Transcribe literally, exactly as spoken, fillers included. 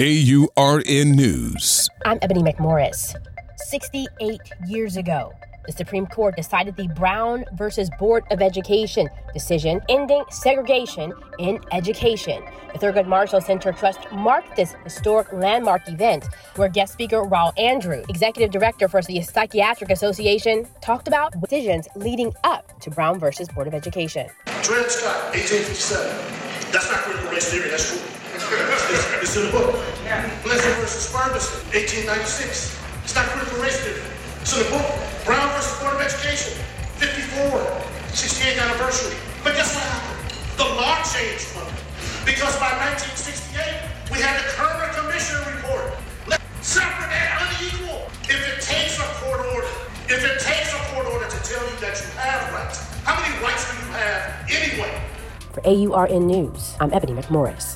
A U R N News. I'm Ebony McMorris. sixty-eight years ago, the Supreme Court decided the Brown versus Board of Education decision ending segregation in education. The Thurgood Marshall Center Trust marked this historic landmark event where guest speaker Raul Andrew, executive director for the Psychiatric Association, talked about decisions leading up to Brown versus Board of Education. Dred Scott, eighteen fifty-seven. That's not critical race theory, that's true. It's, it's in the book. Blessing versus Ferguson, eighteen ninety-six. It's not critical race theory. It's in the book. Brown versus Board of Education, fifty-four, sixty-eighth anniversary. But guess what happened? The law changed from it. Because by nineteen sixty-eight, we had the Kerner Commission report. Separate and unequal. If it takes a court order, if it takes a court order to tell you that you have rights, how many rights do you have anyway? For A U R N News, I'm Ebony McMorris.